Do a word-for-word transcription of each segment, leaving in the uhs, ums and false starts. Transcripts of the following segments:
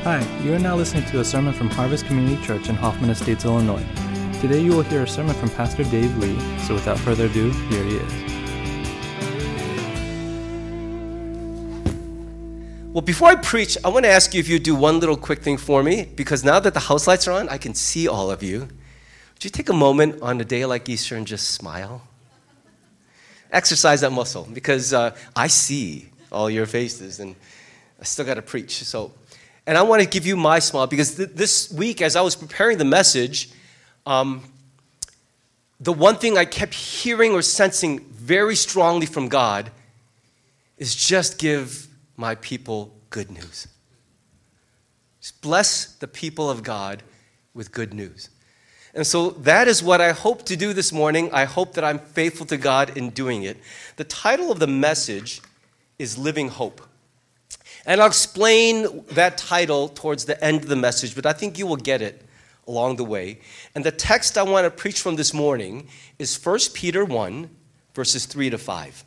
Hi, you are now listening to a sermon from Harvest Community Church in Hoffman Estates, Illinois. Today you will hear a sermon from Pastor Dave Lee, so without further ado, here he is. Well, before I preach, I want to ask you if you do one little quick thing for me, because now that the house lights are on, I can see all of you. Would you take a moment on a day like Easter and just smile? Exercise that muscle, because uh, I see all your faces, and I still got to preach. So, and I want to give you my smile, because th- this week, as I was preparing the message, um, the one thing I kept hearing or sensing very strongly from God is just give my people good news. Just bless the people of God with good news. And so that is what I hope to do this morning. I hope that I'm faithful to God in doing it. The title of the message is Living Hope. And I'll explain that title towards the end of the message, but I think you will get it along the way. And the text I want to preach from this morning is First Peter one, verses three to five.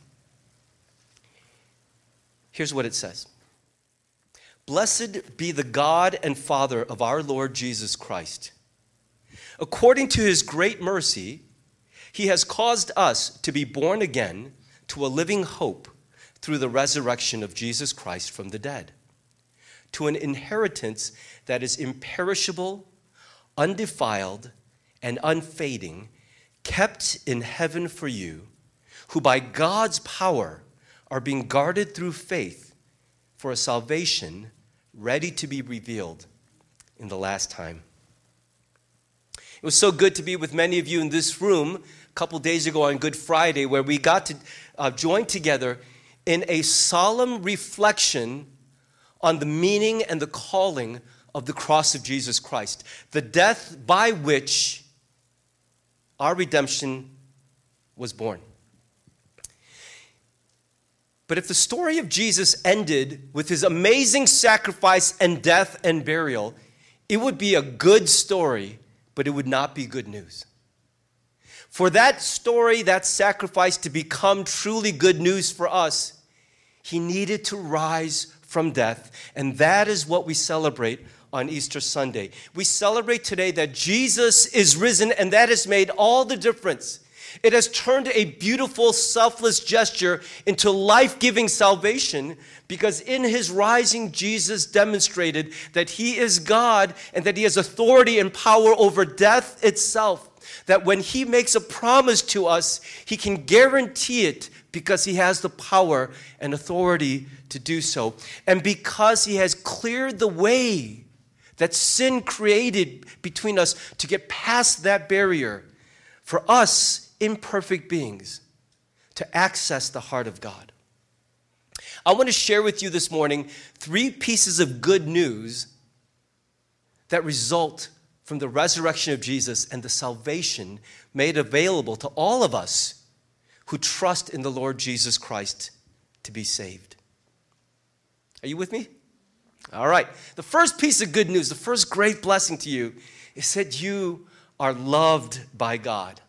Here's what it says. Blessed be the God and Father of our Lord Jesus Christ. According to his great mercy, he has caused us to be born again to a living hope through the resurrection of Jesus Christ from the dead, to an inheritance that is imperishable, undefiled, and unfading, kept in heaven for you, who by God's power are being guarded through faith for a salvation ready to be revealed in the last time. It was so good to be with many of you in this room a couple days ago on Good Friday, where we got to uh, join together in a solemn reflection on the meaning and the calling of the cross of Jesus Christ, the death by which our redemption was born. But if the story of Jesus ended with his amazing sacrifice and death and burial, it would be a good story, but it would not be good news. For that story, that sacrifice to become truly good news for us, he needed to rise from death. And that is what we celebrate on Easter Sunday. We celebrate today that Jesus is risen, and that has made all the difference. It has turned a beautiful, selfless gesture into life-giving salvation, because in his rising, Jesus demonstrated that he is God and that he has authority and power over death itself. That when he makes a promise to us, he can guarantee it because he has the power and authority to do so. And because he has cleared the way that sin created between us to get past that barrier for us imperfect beings to access the heart of God. I want to share with you this morning three pieces of good news that result from the resurrection of Jesus and the salvation made available to all of us who trust in the Lord Jesus Christ to be saved. Are you with me? All right. The first piece of good news, the first great blessing to you, is that you are loved by God.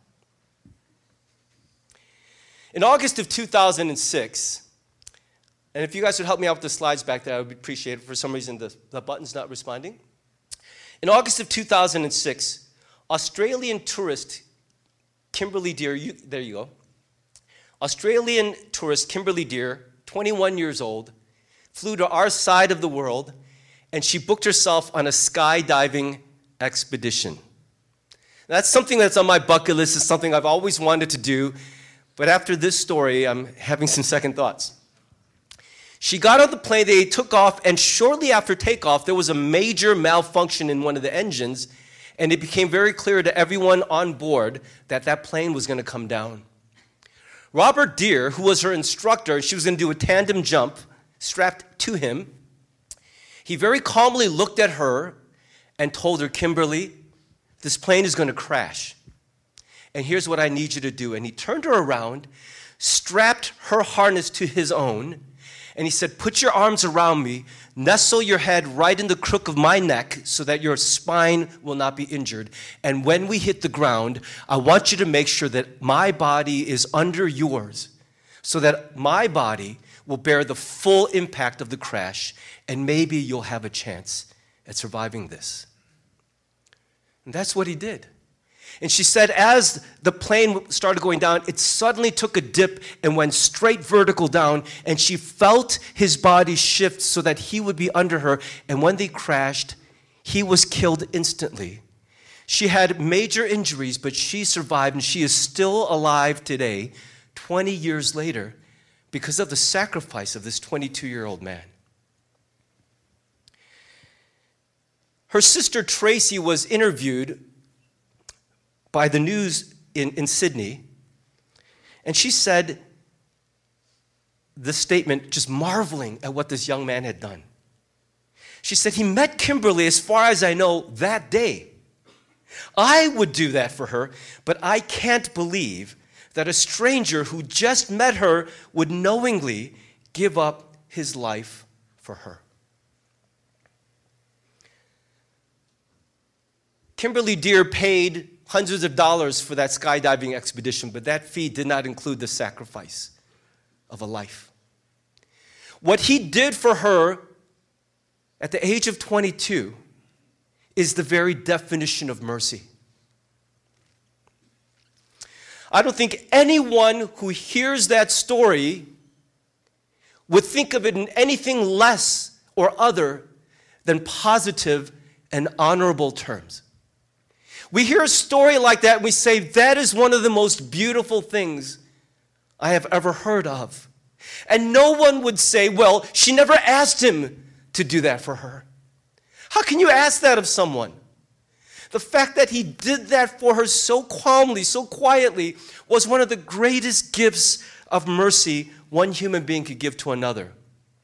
In August of two thousand six, and if you guys would help me out with the slides back there, I would appreciate it. For some reason, the, the button's not responding. In August of two thousand six, Australian tourist Kimberly Deer, you, there you go. Australian tourist Kimberly Deer, twenty-one years old, flew to our side of the world, and she booked herself on a skydiving expedition. That's something that's on my bucket list. It's something I've always wanted to do, but after this story, I'm having some second thoughts. She got on the plane, they took off, and shortly after takeoff, there was a major malfunction in one of the engines, and it became very clear to everyone on board that that plane was going to come down. Robert Deere, who was her instructor, she was going to do a tandem jump strapped to him. He very calmly looked at her and told her, Kimberly, this plane is going to crash. And here's what I need you to do. And he turned her around, strapped her harness to his own, and he said, put your arms around me, nestle your head right in the crook of my neck so that your spine will not be injured. And when we hit the ground, I want you to make sure that my body is under yours so that my body will bear the full impact of the crash, and maybe you'll have a chance at surviving this. And that's what he did. And she said as the plane started going down, it suddenly took a dip and went straight vertical down, and she felt his body shift so that he would be under her. And when they crashed, he was killed instantly. She had major injuries, but she survived, and she is still alive today, twenty years later, because of the sacrifice of this twenty-two-year-old man. Her sister Tracy was interviewed by the news in, in Sydney, and she said this statement, just marveling at what this young man had done. She said, he met Kimberly, as far as I know, that day. I would do that for her, but I can't believe that a stranger who just met her would knowingly give up his life for her. Kimberly Deer paid hundreds of dollars for that skydiving expedition, but that fee did not include the sacrifice of a life. What he did for her at the age of twenty-two is the very definition of mercy. I don't think anyone who hears that story would think of it in anything less or other than positive and honorable terms. We hear a story like that and we say, that is one of the most beautiful things I have ever heard of. And no one would say, well, she never asked him to do that for her. How can you ask that of someone? The fact that he did that for her so calmly, so quietly, was one of the greatest gifts of mercy one human being could give to another.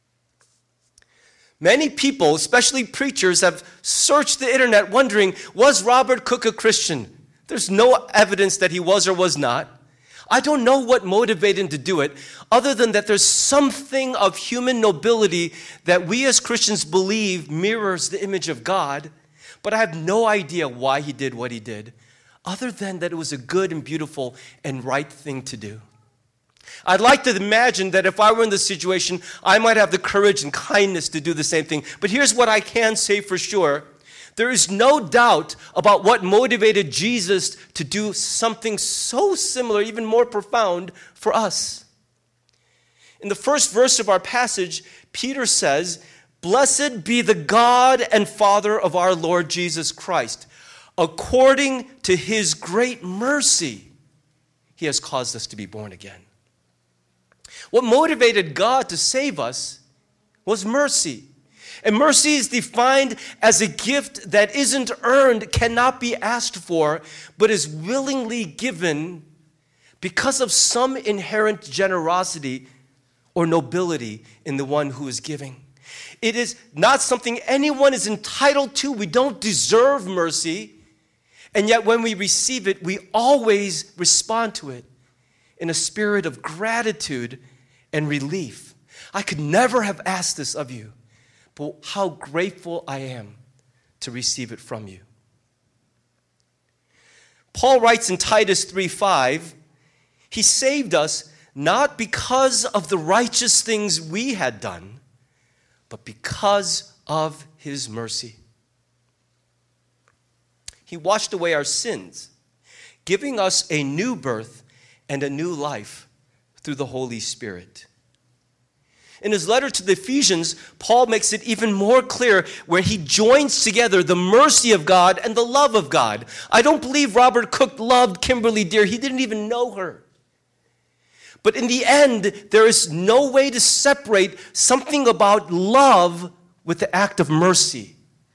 Many people, especially preachers, have searched the internet wondering, was Robert Cook a Christian? There's no evidence that he was or was not. I don't know what motivated him to do it, other than that there's something of human nobility that we as Christians believe mirrors the image of God, but I have no idea why he did what he did, other than that it was a good and beautiful and right thing to do. I'd like to imagine that if I were in this situation, I might have the courage and kindness to do the same thing. But here's what I can say for sure. There is no doubt about what motivated Jesus to do something so similar, even more profound, for us. In the first verse of our passage, Peter says, "Blessed be the God and Father of our Lord Jesus Christ. According to his great mercy, he has caused us to be born again." What motivated God to save us was mercy. And mercy is defined as a gift that isn't earned, cannot be asked for, but is willingly given because of some inherent generosity or nobility in the one who is giving. It is not something anyone is entitled to. We don't deserve mercy. And yet when we receive it, we always respond to it in a spirit of gratitude and relief. I could never have asked this of you, but how grateful I am to receive it from you. Paul writes in Titus three five, he saved us not because of the righteous things we had done, but because of his mercy. He washed away our sins, giving us a new birth and a new life through the Holy Spirit. In his letter to the Ephesians, Paul makes it even more clear where he joins together the mercy of God and the love of God. I don't believe Robert Cook loved Kimberly Deer. He didn't even know her. But in the end, there is no way to separate something about love with the act of mercy.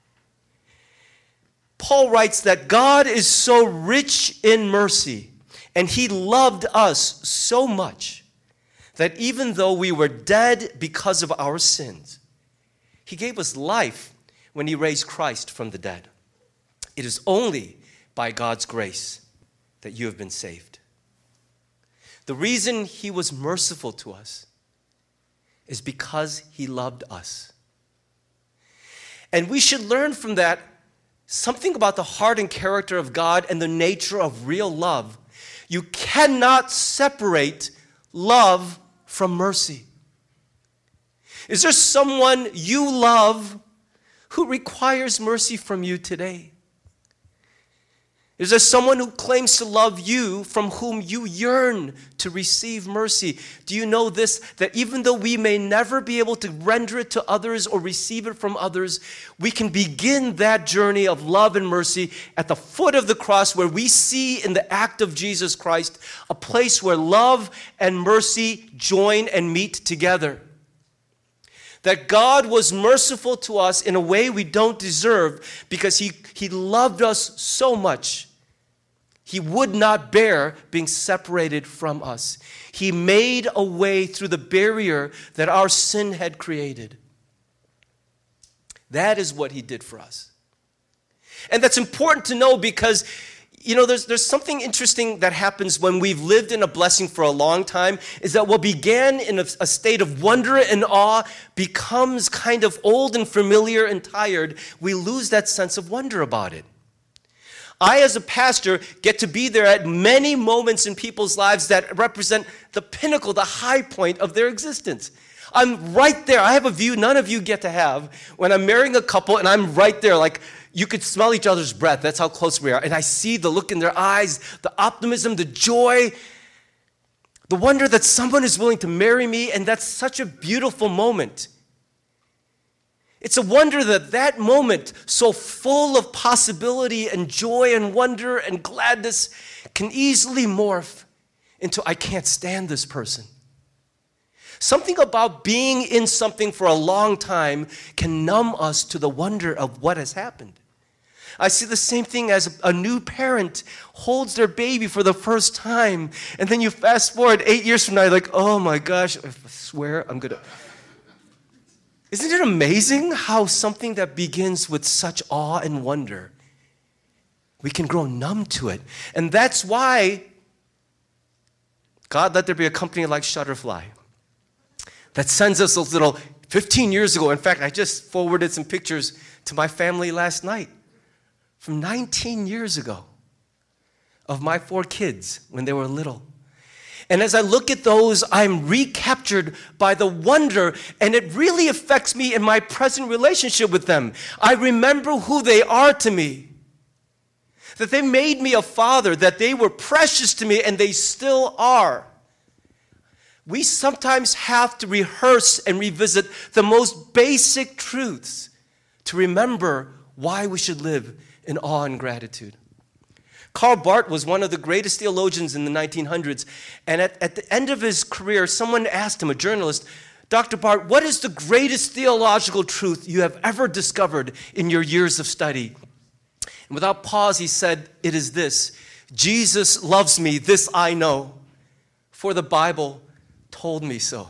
Paul writes that God is so rich in mercy, and he loved us so much that even though we were dead because of our sins, he gave us life when he raised Christ from the dead. It is only by God's grace that you have been saved. The reason he was merciful to us is because he loved us. And we should learn from that something about the heart and character of God and the nature of real love. You cannot separate love from mercy. Is there someone you love who requires mercy from you today? Is there someone who claims to love you from whom you yearn to receive mercy? Do you know this, that even though we may never be able to render it to others or receive it from others, we can begin that journey of love and mercy at the foot of the cross, where we see in the act of Jesus Christ a place where love and mercy join and meet together. That God was merciful to us in a way we don't deserve because he, he loved us so much. He would not bear being separated from us. He made a way through the barrier that our sin had created. That is what he did for us. And that's important to know because, you know, there's, there's something interesting that happens when we've lived in a blessing for a long time, is that what began in a, a state of wonder and awe becomes kind of old and familiar and tired. We lose that sense of wonder about it. I, as a pastor, get to be there at many moments in people's lives that represent the pinnacle, the high point of their existence. I'm right there. I have a view none of you get to have when I'm marrying a couple, and I'm right there. Like, you could smell each other's breath. That's how close we are. And I see the look in their eyes, the optimism, the joy, the wonder that someone is willing to marry me, and that's such a beautiful moment. It's a wonder that that moment, so full of possibility and joy and wonder and gladness, can easily morph into, I can't stand this person. Something about being in something for a long time can numb us to the wonder of what has happened. I see the same thing as a new parent holds their baby for the first time, and then you fast forward eight years from now, you're like, oh my gosh, I swear I'm going to... Isn't it amazing how something that begins with such awe and wonder, we can grow numb to it? And that's why God let there be a company like Shutterfly that sends us those little, fifteen years ago, in fact, I just forwarded some pictures to my family last night from nineteen years ago of my four kids when they were little. And as I look at those, I'm recaptured by the wonder, and it really affects me in my present relationship with them. I remember who they are to me, that they made me a father, that they were precious to me, and they still are. We sometimes have to rehearse and revisit the most basic truths to remember why we should live in awe and gratitude. Karl Barth was one of the greatest theologians in the nineteen hundreds, and at, at the end of his career, someone asked him, a journalist, Doctor Barth, what is the greatest theological truth you have ever discovered in your years of study? And without pause, he said, it is this: Jesus loves me, this I know, for the Bible told me so.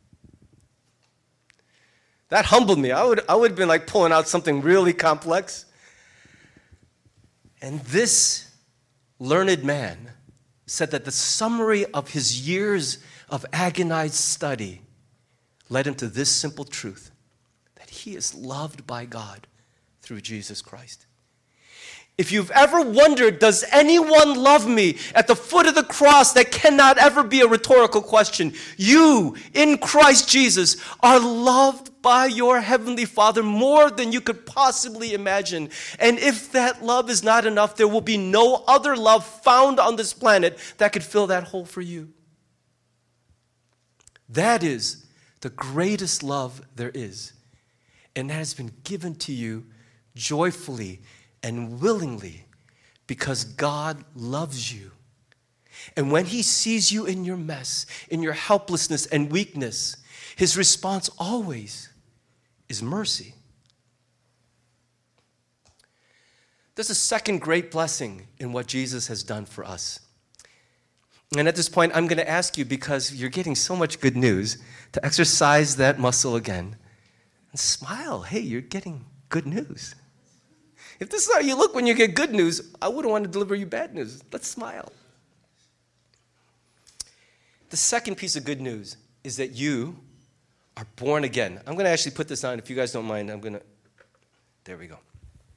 That humbled me. I would, I would have been like pulling out something really complex. And this learned man said that the summary of his years of agonized study led him to this simple truth, that he is loved by God through Jesus Christ. If you've ever wondered, does anyone love me at the foot of the cross, that cannot ever be a rhetorical question. You, in Christ Jesus, are loved by your Heavenly Father more than you could possibly imagine. And if that love is not enough, there will be no other love found on this planet that could fill that hole for you. That is the greatest love there is. And that has been given to you joyfully and willingly because God loves you. And when he sees you in your mess, in your helplessness and weakness, his response always is mercy. There's a second great blessing in what Jesus has done for us. And at this point, I'm going to ask you, because you're getting so much good news, to exercise that muscle again and smile. Hey, you're getting good news. If this is how you look when you get good news, I wouldn't want to deliver you bad news. Let's smile. The second piece of good news is that you are born again. I'm going to actually put this on. If you guys don't mind, I'm going to... There we go.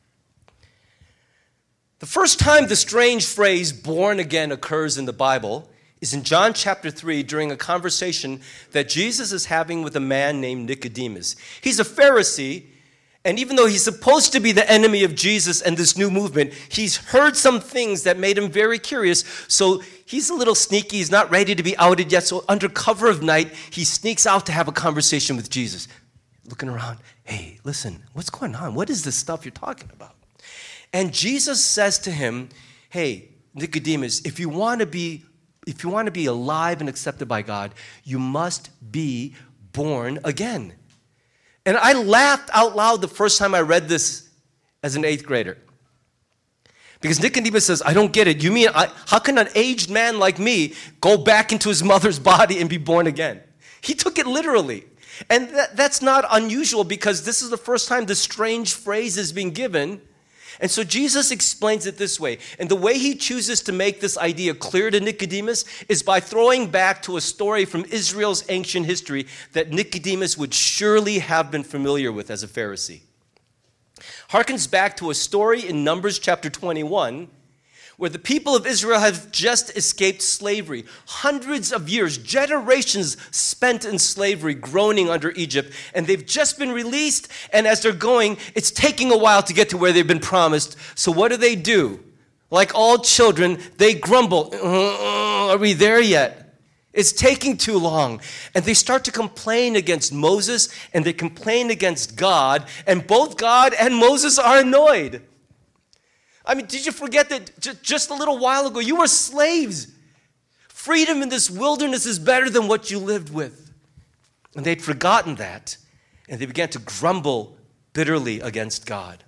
The first time the strange phrase born again occurs in the Bible is in John chapter three during a conversation that Jesus is having with a man named Nicodemus. He's a Pharisee, And even though he's supposed to be the enemy of Jesus and this new movement, he's heard some things that made him very curious. So he's a little sneaky. He's not ready to be outed yet. So under cover of night, he sneaks out to have a conversation with Jesus. Looking around, hey, listen, what's going on? What is this stuff you're talking about? And Jesus says to him, hey, Nicodemus, if you want to be, if you want to be alive and accepted by God, you must be born again. And I laughed out loud the first time I read this as an eighth grader. Because Nicodemus says, I don't get it. You mean, I, how can an aged man like me go back into his mother's body and be born again? He took it literally. And that, that's not unusual because this is the first time this strange phrase is being given. And so Jesus explains it this way. And the way he chooses to make this idea clear to Nicodemus is by throwing back to a story from Israel's ancient history that Nicodemus would surely have been familiar with as a Pharisee. Harkens back to a story in Numbers chapter twenty-one, where the people of Israel have just escaped slavery. Hundreds of years, generations spent in slavery, groaning under Egypt, and they've just been released, and as they're going, it's taking a while to get to where they've been promised. So what do they do? Like all children, they grumble, uh, are we there yet? It's taking too long. And they start to complain against Moses, and they complain against God, and both God and Moses are annoyed. I mean, did you forget that just a little while ago you were slaves? Freedom in this wilderness is better than what you lived with. And they'd forgotten that, and they began to grumble bitterly against God.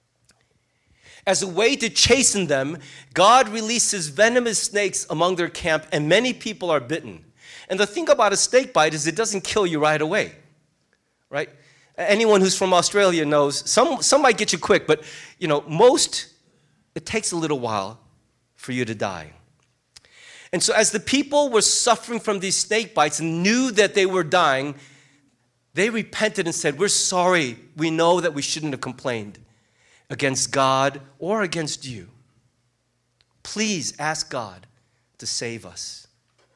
As a way to chasten them, God releases venomous snakes among their camp, and many people are bitten. And the thing about a snake bite is it doesn't kill you right away, right? Anyone who's from Australia knows some, some might get you quick, but you know, most, it takes a little while for you to die. And so as the people were suffering from these snake bites and knew that they were dying, they repented and said, we're sorry. We know that we shouldn't have complained against God or against you. Please ask God to save us.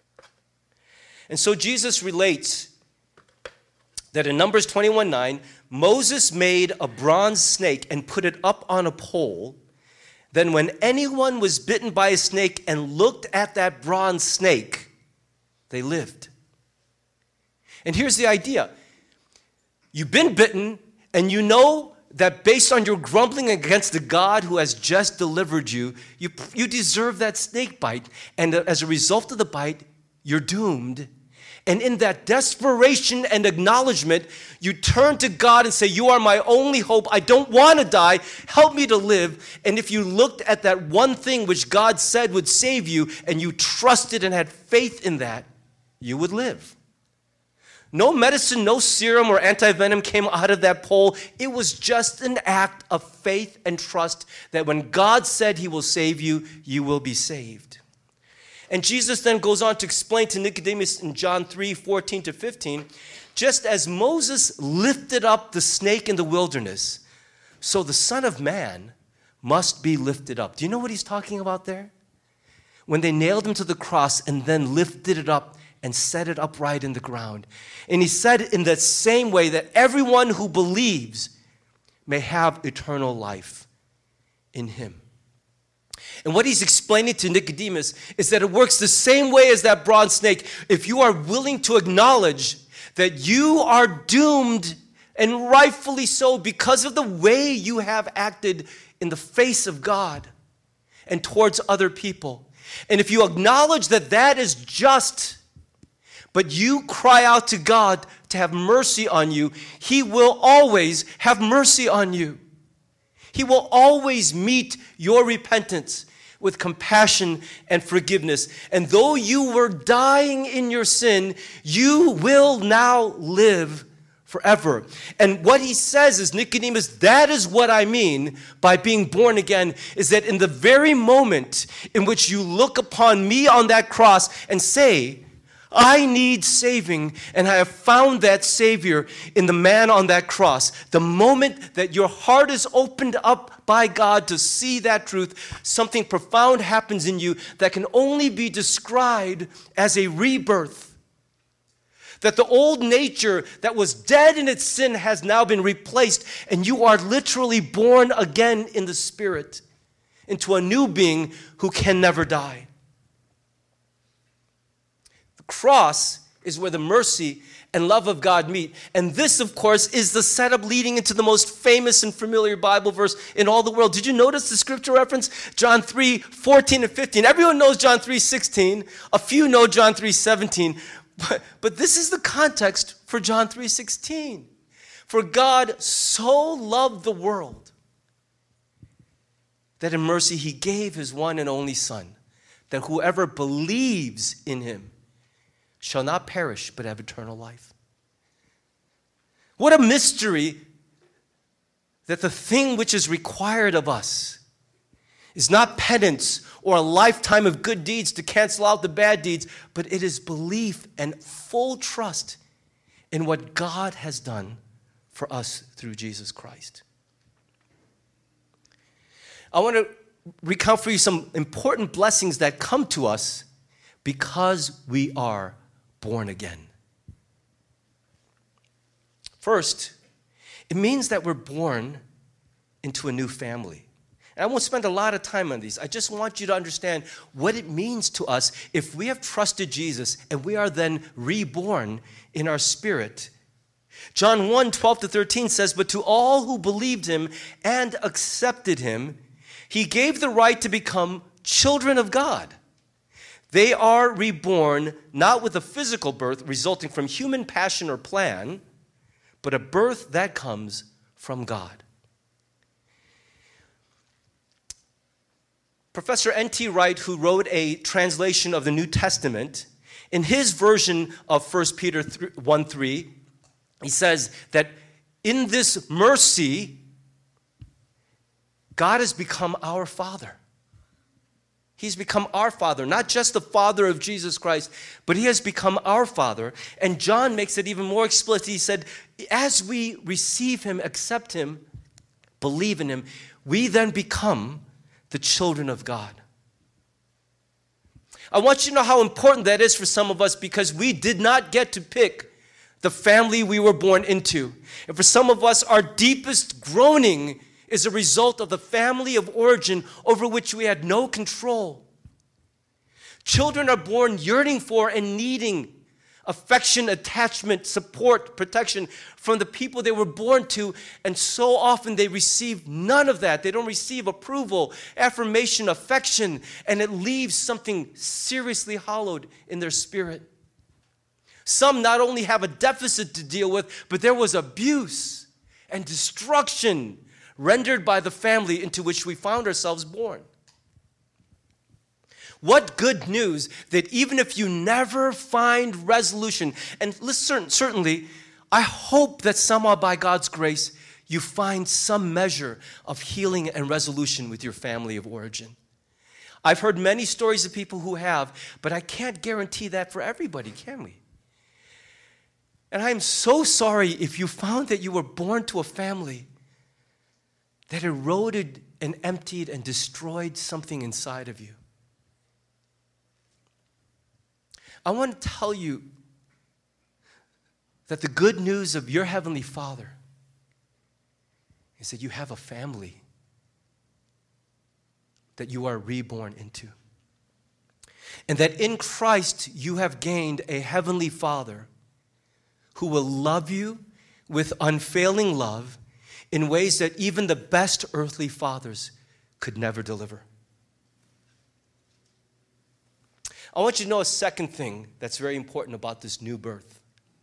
And so Jesus relates that in Numbers twenty-one nine, Moses made a bronze snake and put it up on a pole. Then when anyone was bitten by a snake and looked at that bronze snake, they lived. And here's the idea. You've been bitten, and you know that based on your grumbling against the God who has just delivered you, you, you deserve that snake bite. And as a result of the bite, you're doomed. And in that desperation and acknowledgement, you turn to God and say, you are my only hope. I don't want to die. Help me to live. And if you looked at that one thing which God said would save you, and you trusted and had faith in that, you would live. No medicine, no serum or antivenom came out of that pole. It was just an act of faith and trust that when God said he will save you, you will be saved. And Jesus then goes on to explain to Nicodemus in John three fourteen to fifteen, just as Moses lifted up the snake in the wilderness, so the Son of Man must be lifted up. Do you know what he's talking about there? When they nailed him to the cross and then lifted it up and set it upright in the ground. And he said in that same way that everyone who believes may have eternal life in him. And what he's explaining to Nicodemus is that it works the same way as that bronze snake. If you are willing to acknowledge that you are doomed, and rightfully so, because of the way you have acted in the face of God and towards other people. And if you acknowledge that that is just, but you cry out to God to have mercy on you, he will always have mercy on you. He will always meet your repentance with compassion and forgiveness. And though you were dying in your sin, you will now live forever. And what he says is, Nicodemus, that is what I mean by being born again, is that in the very moment in which you look upon me on that cross and say, I need saving, and I have found that Savior in the man on that cross. The moment that your heart is opened up by God to see that truth, something profound happens in you that can only be described as a rebirth. That the old nature that was dead in its sin has now been replaced, and you are literally born again in the Spirit into a new being who can never die. The cross is where the mercy and love of God meet. And this, of course, is the setup leading into the most famous and familiar Bible verse in all the world. Did you notice the scripture reference? John three, fourteen and fifteen. Everyone knows John three, sixteen. A few know John three, seventeen. But, but this is the context for John three, sixteen. For God so loved the world that in mercy he gave his one and only Son, that whoever believes in him shall not perish but have eternal life. What a mystery that the thing which is required of us is not penance or a lifetime of good deeds to cancel out the bad deeds, but it is belief and full trust in what God has done for us through Jesus Christ. I want to recount for you some important blessings that come to us because we are born again. First, it means that we're born into a new family. And I won't spend a lot of time on these. I just want you to understand what it means to us if we have trusted Jesus and we are then reborn in our spirit. John one, twelve to thirteen says, "But to all who believed him and accepted him, he gave the right to become children of God. They are reborn not with a physical birth resulting from human passion or plan, but a birth that comes from God." Professor N T Wright, who wrote a translation of the New Testament, in his version of First Peter one three, he says that in this mercy, God has become our Father. He's become our Father, not just the Father of Jesus Christ, but he has become our Father. And John makes it even more explicit. He said, as we receive him, accept him, believe in him, we then become the children of God. I want you to know how important that is for some of us because we did not get to pick the family we were born into. And for some of us, our deepest groaning is a result of the family of origin over which we had no control. Children are born yearning for and needing affection, attachment, support, protection from the people they were born to, and so often they receive none of that. They don't receive approval, affirmation, affection, and it leaves something seriously hollowed in their spirit. Some not only have a deficit to deal with, but there was abuse and destruction rendered by the family into which we found ourselves born. What good news that even if you never find resolution, and listen, certainly, I hope that somehow by God's grace, you find some measure of healing and resolution with your family of origin. I've heard many stories of people who have, but I can't guarantee that for everybody, can we? And I'm so sorry if you found that you were born to a family that eroded and emptied and destroyed something inside of you. I want to tell you that the good news of your Heavenly Father is that you have a family that you are reborn into. And that in Christ you have gained a Heavenly Father who will love you with unfailing love in ways that even the best earthly fathers could never deliver. I want you to know a second thing that's very important about this new birth.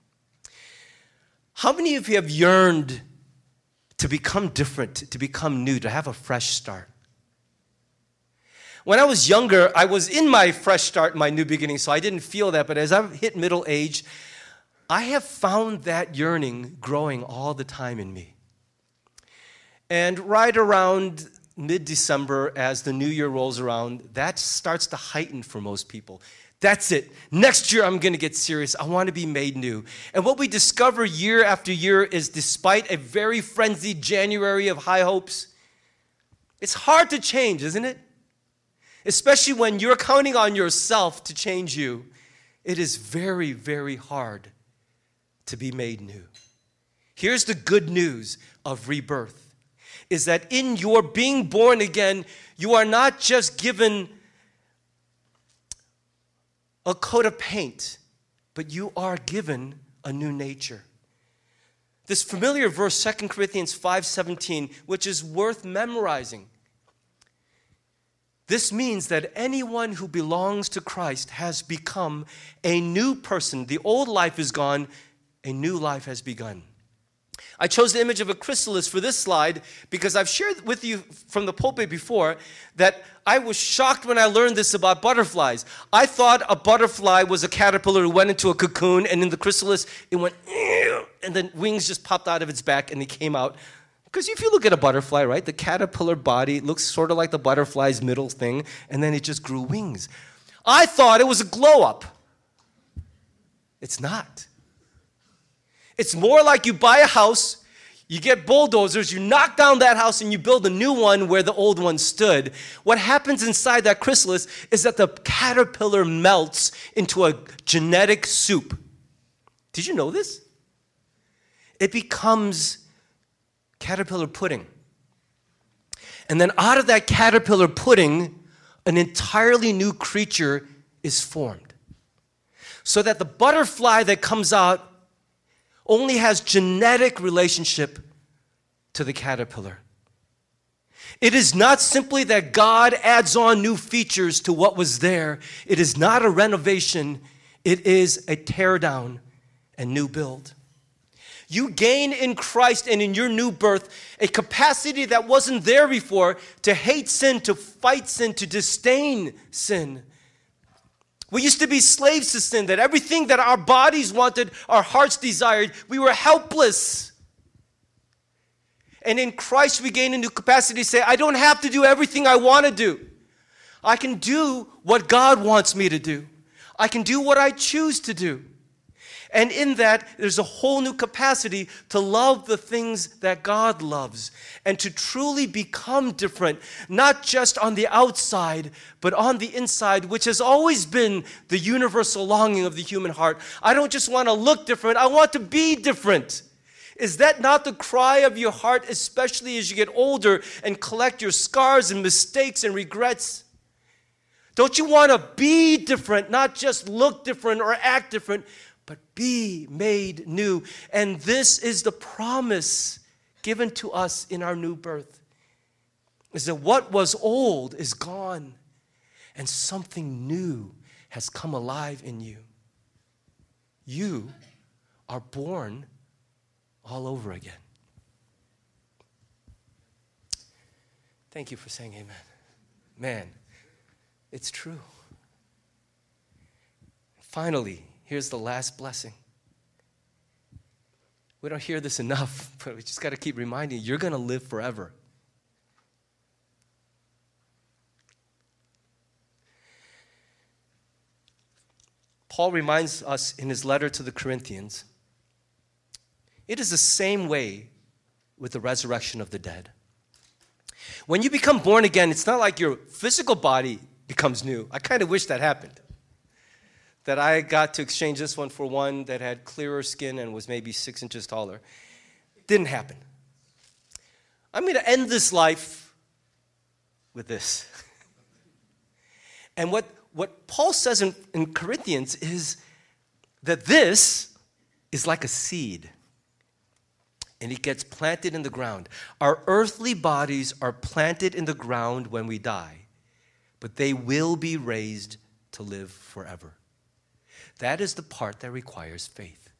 How many of you have yearned to become different, to become new, to have a fresh start? When I was younger, I was in my fresh start, my new beginning, so I didn't feel that. But as I've hit middle age, I have found that yearning growing all the time in me. And right around mid-December, as the new year rolls around, that starts to heighten for most people. That's it. Next year, I'm going to get serious. I want to be made new. And what we discover year after year is despite a very frenzied January of high hopes, it's hard to change, isn't it? Especially when you're counting on yourself to change you. It is very, very hard to be made new. Here's the good news of rebirth, is that in your being born again, you are not just given a coat of paint, but you are given a new nature. This familiar verse, Second Corinthians five seventeen, which is worth memorizing. This means that anyone who belongs to Christ has become a new person. The old life is gone, a new life has begun. I chose the image of a chrysalis for this slide because I've shared with you from the pulpit before that I was shocked when I learned this about butterflies. I thought a butterfly was a caterpillar who went into a cocoon, and in the chrysalis it went, and then wings just popped out of its back and it came out. Because if you look at a butterfly, right, the caterpillar body looks sort of like the butterfly's middle thing, and then it just grew wings. I thought it was a glow-up. It's not. It's more like you buy a house, you get bulldozers, you knock down that house, and you build a new one where the old one stood. What happens inside that chrysalis is that the caterpillar melts into a genetic soup. Did you know this? It becomes caterpillar pudding. And then out of that caterpillar pudding, an entirely new creature is formed. So that the butterfly that comes out only has genetic relationship to the caterpillar. It is not simply that God adds on new features to what was there. It is not a renovation. It is a tear down and new build. You gain in Christ and in your new birth a capacity that wasn't there before to hate sin, to fight sin, to disdain sin. We used to be slaves to sin, that everything that our bodies wanted, our hearts desired, we were helpless. And in Christ we gain a new capacity to say, I don't have to do everything I want to do. I can do what God wants me to do. I can do what I choose to do. And in that, there's a whole new capacity to love the things that God loves and to truly become different, not just on the outside, but on the inside, which has always been the universal longing of the human heart. I don't just want to look different, I want to be different. Is that not the cry of your heart, especially as you get older and collect your scars and mistakes and regrets? Don't you want to be different, not just look different or act different, but be made new? And this is the promise given to us in our new birth, is that what was old is gone and something new has come alive in you. You are born all over again. Thank you for saying amen. Man, it's true. Finally, here's the last blessing. We don't hear this enough, but we just got to keep reminding you, you're going to live forever. Paul reminds us in his letter to the Corinthians, it is the same way with the resurrection of the dead. When you become born again, it's not like your physical body becomes new. I kind of wish that happened. That I got to exchange this one for one that had clearer skin and was maybe six inches taller. Didn't happen. I'm going to end this life with this. And what, what Paul says in, in Corinthians is that this is like a seed. And it gets planted in the ground. Our earthly bodies are planted in the ground when we die, but they will be raised to live forever. That is the part that requires faith.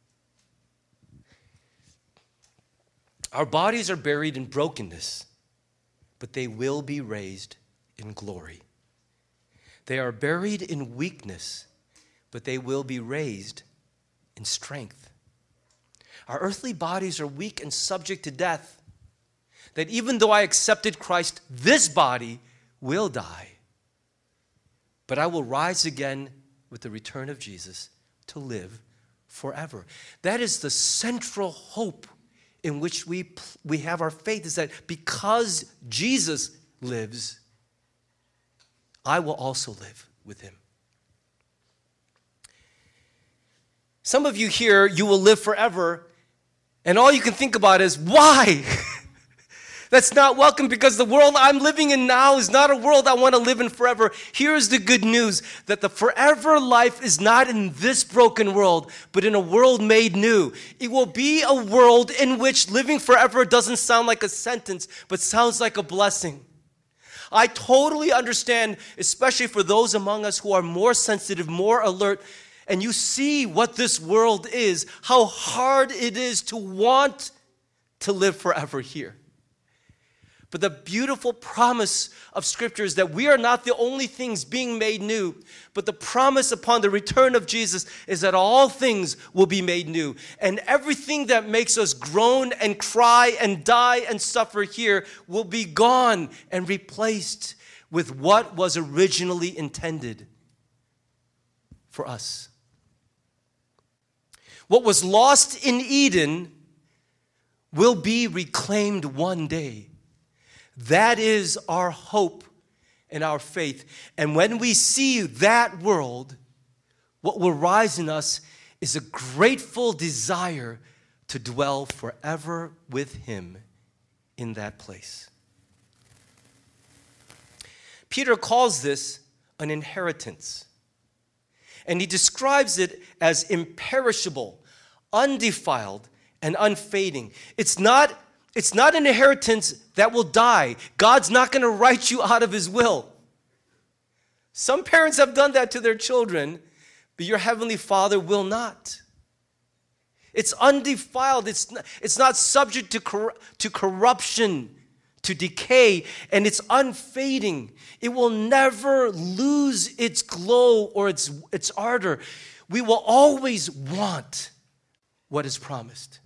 Our bodies are buried in brokenness, but they will be raised in glory. They are buried in weakness, but they will be raised in strength. Our earthly bodies are weak and subject to death, that even though I accepted Christ, this body will die. But I will rise again with the return of Jesus to live forever. That is the central hope in which we, we have our faith, is that because Jesus lives, I will also live with him. Some of you here, you will live forever, and all you can think about is, why? That's not welcome, because the world I'm living in now is not a world I want to live in forever. Here's the good news, that the forever life is not in this broken world, but in a world made new. It will be a world in which living forever doesn't sound like a sentence, but sounds like a blessing. I totally understand, especially for those among us who are more sensitive, more alert, and you see what this world is, how hard it is to want to live forever here. But the beautiful promise of Scripture is that we are not the only things being made new, but the promise upon the return of Jesus is that all things will be made new. And everything that makes us groan and cry and die and suffer here will be gone and replaced with what was originally intended for us. What was lost in Eden will be reclaimed one day. That is our hope and our faith. And when we see that world, what will rise in us is a grateful desire to dwell forever with Him in that place. Peter calls this an inheritance. And he describes it as imperishable, undefiled, and unfading. It's not It's not an inheritance that will die. God's not going to write you out of His will. Some parents have done that to their children, but your Heavenly Father will not. It's undefiled. It's not, it's not subject to, cor- to corruption, to decay, and it's unfading. It will never lose its glow or its, its ardor. We will always want what is promised.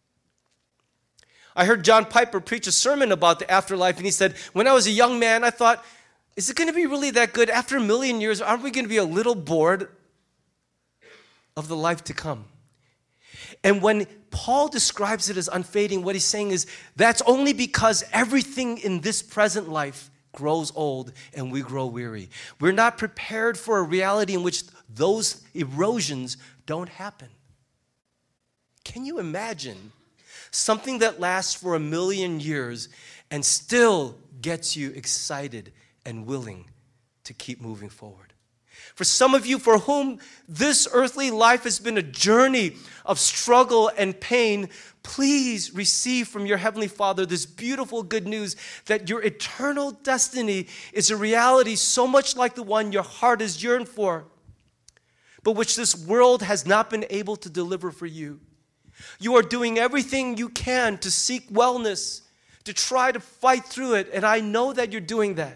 I heard John Piper preach a sermon about the afterlife, and he said, when I was a young man, I thought, is it going to be really that good? After a million years, aren't we going to be a little bored of the life to come? And when Paul describes it as unfading, what he's saying is that's only because everything in this present life grows old and we grow weary. We're not prepared for a reality in which those erosions don't happen. Can you imagine something that lasts for a million years and still gets you excited and willing to keep moving forward? For some of you for whom this earthly life has been a journey of struggle and pain, please receive from your Heavenly Father this beautiful good news that your eternal destiny is a reality so much like the one your heart has yearned for, but which this world has not been able to deliver for you. You are doing everything you can to seek wellness, to try to fight through it, and I know that you're doing that.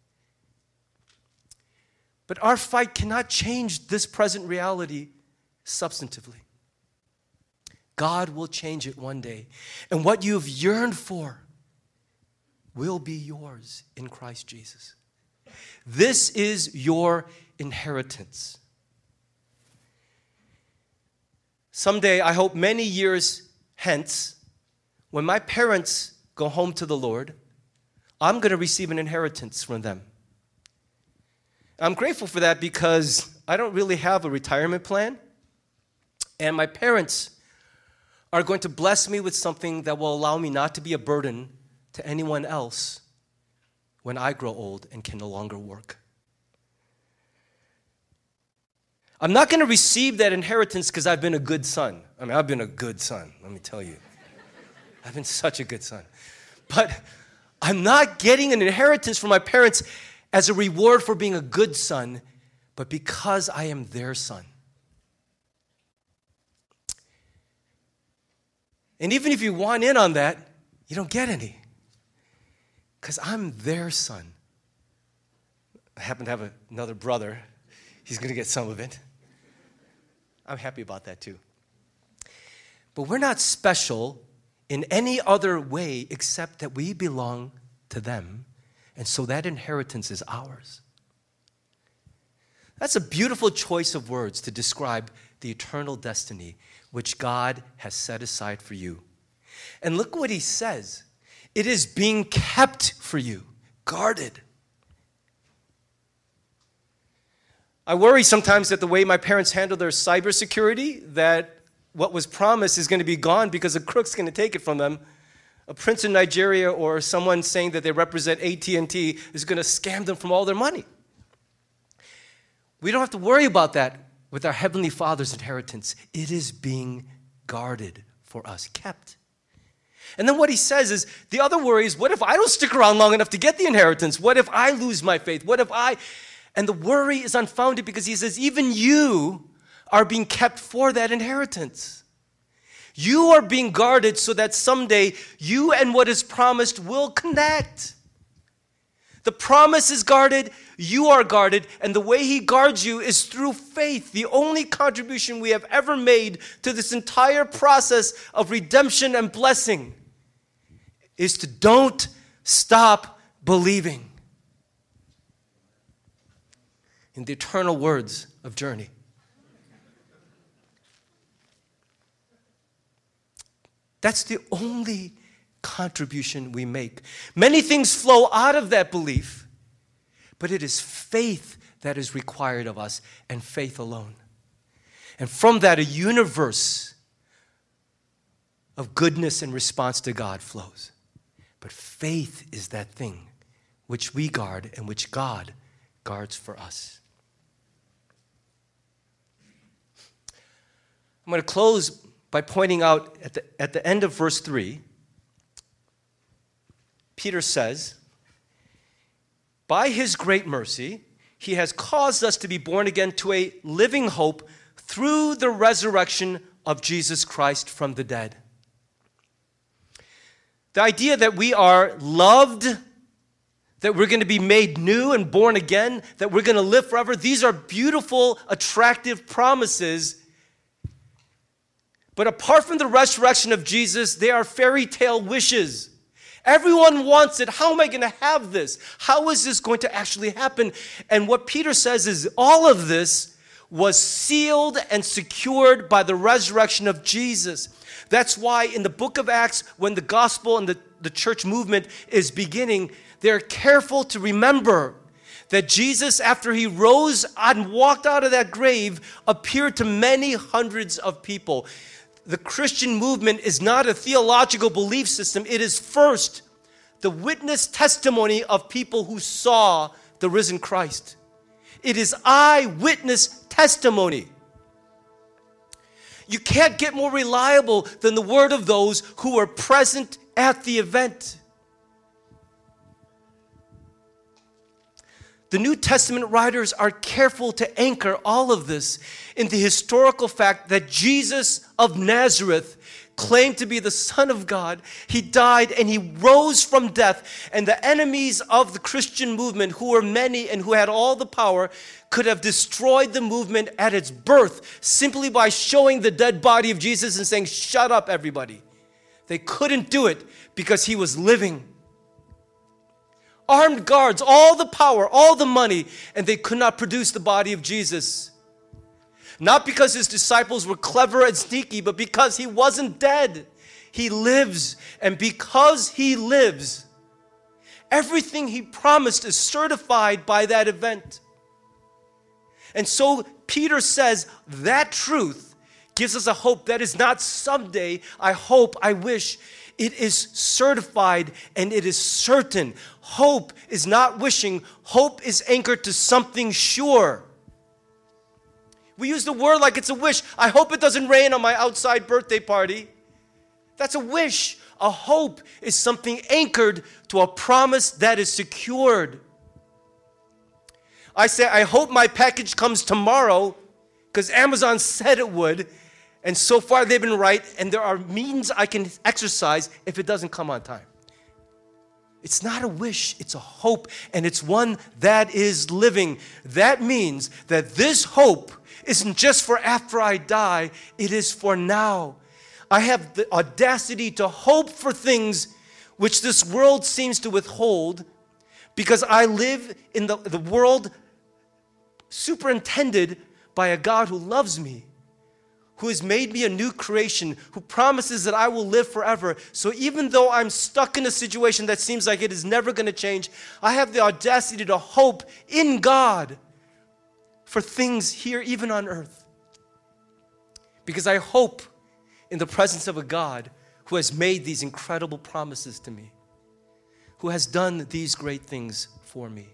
But our fight cannot change this present reality substantively. God will change it one day, and what you've yearned for will be yours in Christ Jesus. This is your inheritance. Someday, I hope many years hence, when my parents go home to the Lord, I'm going to receive an inheritance from them. I'm grateful for that because I don't really have a retirement plan, and my parents are going to bless me with something that will allow me not to be a burden to anyone else when I grow old and can no longer work. I'm not going to receive that inheritance because I've been a good son. I mean, I've been a good son, let me tell you. I've been such a good son. But I'm not getting an inheritance from my parents as a reward for being a good son, but because I am their son. And even if you want in on that, you don't get any. Because I'm their son. I happen to have a, another brother. He's going to get some of it. I'm happy about that too. But we're not special in any other way except that we belong to them, and so that inheritance is ours. That's a beautiful choice of words to describe the eternal destiny which God has set aside for you. And look what he says. It is being kept for you, guarded. I worry sometimes that the way my parents handle their cybersecurity, that what was promised is going to be gone because a crook's going to take it from them. A prince in Nigeria or someone saying that they represent A T and T is going to scam them from all their money. We don't have to worry about that with our Heavenly Father's inheritance. It is being guarded for us, kept. And then what he says is, the other worry is, what if I don't stick around long enough to get the inheritance? What if I lose my faith? What if I... And the worry is unfounded because he says, even you are being kept for that inheritance. You are being guarded so that someday you and what is promised will connect. The promise is guarded, you are guarded, and the way he guards you is through faith. The only contribution we have ever made to this entire process of redemption and blessing is to don't stop believing. In the eternal words of Journey. That's the only contribution we make. Many things flow out of that belief, but it is faith that is required of us, and faith alone. And from that, a universe of goodness and response to God flows. But faith is that thing which we guard and which God guards for us. I'm going to close by pointing out at the, at the end of verse three, Peter says, by his great mercy, he has caused us to be born again to a living hope through the resurrection of Jesus Christ from the dead. The idea that we are loved, that we're going to be made new and born again, that we're going to live forever, these are beautiful, attractive promises. But apart from the resurrection of Jesus, they are fairy tale wishes. Everyone wants it. How am I going to have this? How is this going to actually happen? And what Peter says is all of this was sealed and secured by the resurrection of Jesus. That's why in the book of Acts, when the gospel and the, the church movement is beginning, they're careful to remember that Jesus, after he rose and walked out of that grave, appeared to many hundreds of people. The Christian movement is not a theological belief system. It is first the witness testimony of people who saw the risen Christ. It is eyewitness testimony. You can't get more reliable than the word of those who were present at the event. The New Testament writers are careful to anchor all of this in the historical fact that Jesus of Nazareth claimed to be the Son of God. He died and he rose from death. And the enemies of the Christian movement, who were many and who had all the power, could have destroyed the movement at its birth simply by showing the dead body of Jesus and saying, shut up, everybody. They couldn't do it because he was living. Armed guards, all the power, all the money, and they could not produce the body of Jesus. Not because his disciples were clever and sneaky, but because he wasn't dead. He lives, and because he lives, everything he promised is certified by that event. And so Peter says that truth gives us a hope that is not someday, I hope, I wish. It is certified and it is certain. Hope is not wishing. Hope is anchored to something sure. We use the word like it's a wish. I hope it doesn't rain on my outside birthday party. That's a wish. A hope is something anchored to a promise that is secured. I say, I hope my package comes tomorrow because Amazon said it would. And so far they've been right, and there are means I can exercise if it doesn't come on time. It's not a wish, it's a hope, and it's one that is living. That means that this hope isn't just for after I die, it is for now. I have the audacity to hope for things which this world seems to withhold because I live in the, the world superintended by a God who loves me, who has made me a new creation, who promises that I will live forever. So even though I'm stuck in a situation that seems like it is never going to change, I have the audacity to hope in God for things here, even on earth. Because I hope in the presence of a God who has made these incredible promises to me, who has done these great things for me.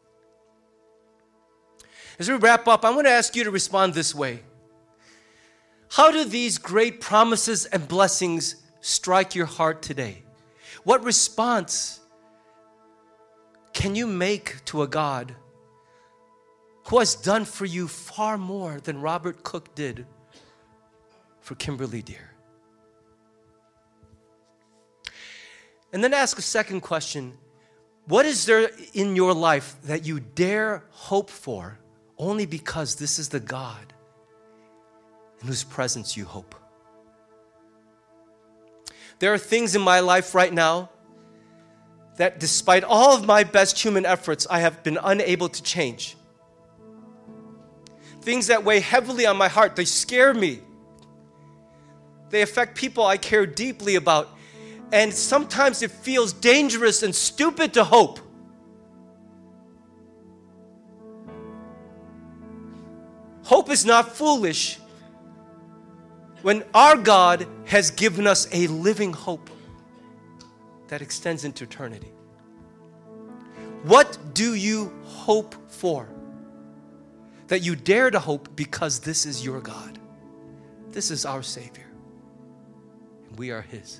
As we wrap up, I want to ask you to respond this way. How do these great promises and blessings strike your heart today? What response can you make to a God who has done for you far more than Robert Cook did for Kimberly Deer? And then ask a second question. What is there in your life that you dare hope for only because this is the God in whose presence you hope? There are things in my life right now that despite all of my best human efforts, I have been unable to change. Things that weigh heavily on my heart, they scare me. They affect people I care deeply about. And sometimes it feels dangerous and stupid to hope. Hope is not foolish when our God has given us a living hope that extends into eternity. What do you hope for? That you dare to hope because this is your God. This is our Savior. And we are His.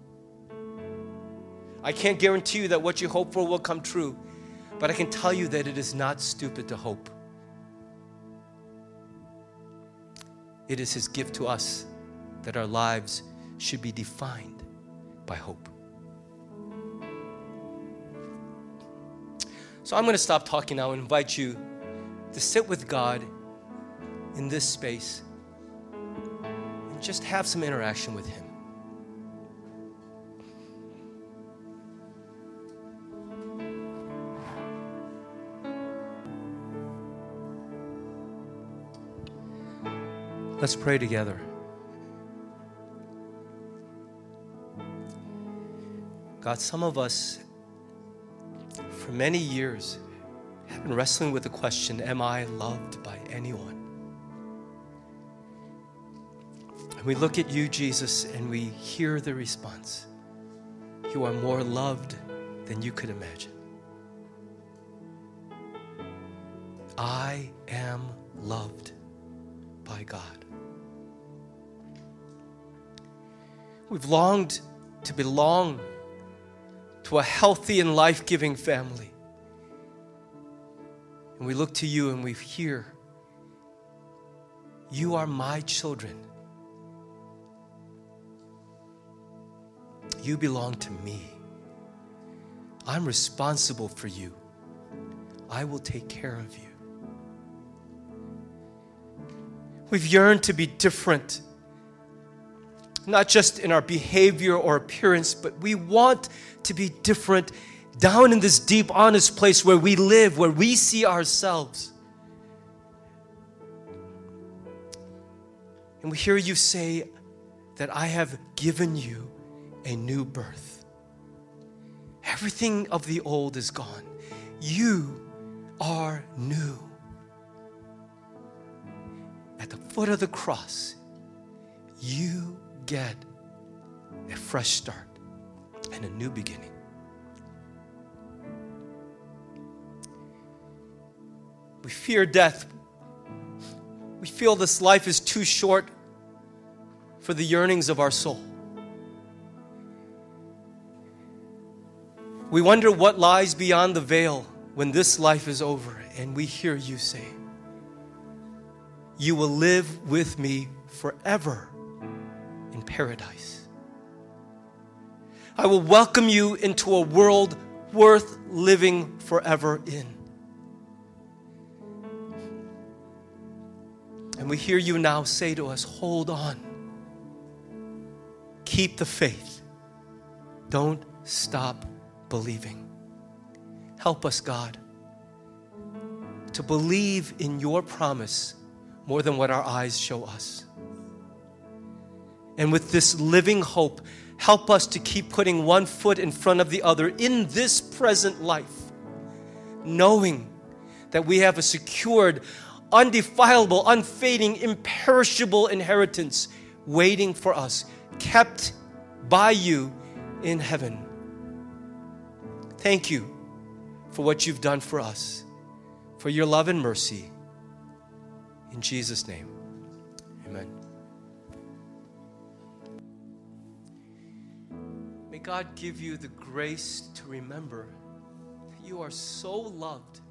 I can't guarantee you that what you hope for will come true, but I can tell you that it is not stupid to hope. It is His gift to us that our lives should be defined by hope. So I'm going to stop talking now and invite you to sit with God in this space and just have some interaction with Him. Let's pray together. God, some of us, for many years, have been wrestling with the question, am I loved by anyone? And we look at you, Jesus, and we hear the response. You are more loved than you could imagine. I am loved by God. We've longed to belong to a healthy and life-giving family. And we look to you and we hear, you are my children. You belong to me. I'm responsible for you. I will take care of you. We've yearned to be different, not just in our behavior or appearance, but we want to be different down in this deep, honest place where we live, where we see ourselves. And we hear you say that I have given you a new birth. Everything of the old is gone. You are new. At the foot of the cross, you get a fresh start and a new beginning. We fear death. We feel this life is too short for the yearnings of our soul. We wonder what lies beyond the veil when this life is over, and we hear you say, you will live with me forever in paradise. I will welcome you into a world worth living forever in. And we hear you now say to us, hold on. Keep the faith. Don't stop believing. Help us, God, to believe in your promise more than what our eyes show us. And with this living hope, help us to keep putting one foot in front of the other in this present life, knowing that we have a secured, undefilable, unfading, imperishable inheritance waiting for us, kept by you in heaven. Thank you for what you've done for us, for your love and mercy. In Jesus' name, amen. May God give you the grace to remember that you are so loved.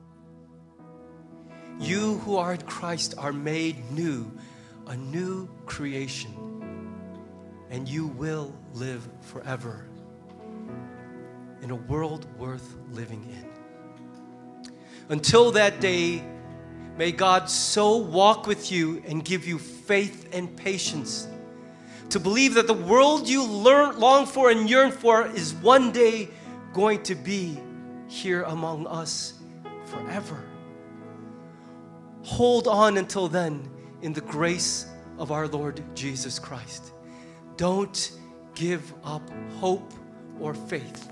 You who are in Christ are made new, a new creation, and you will live forever in a world worth living in. Until that day, may God so walk with you and give you faith and patience to believe that the world you learn, long for and yearn for is one day going to be here among us forever. Hold on until then in the grace of our Lord Jesus Christ. Don't give up hope or faith.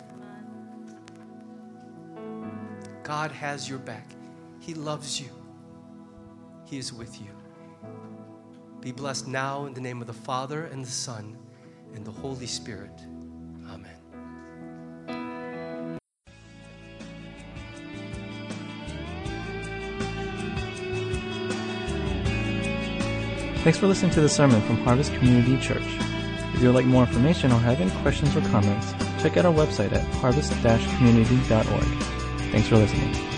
God has your back. He loves you. He is with you. Be blessed now in the name of the Father and the Son and the Holy Spirit. Amen. Thanks for listening to the sermon from Harvest Community Church. If you would like more information or have any questions or comments, check out our website at harvest dash community dot org. Thanks for listening.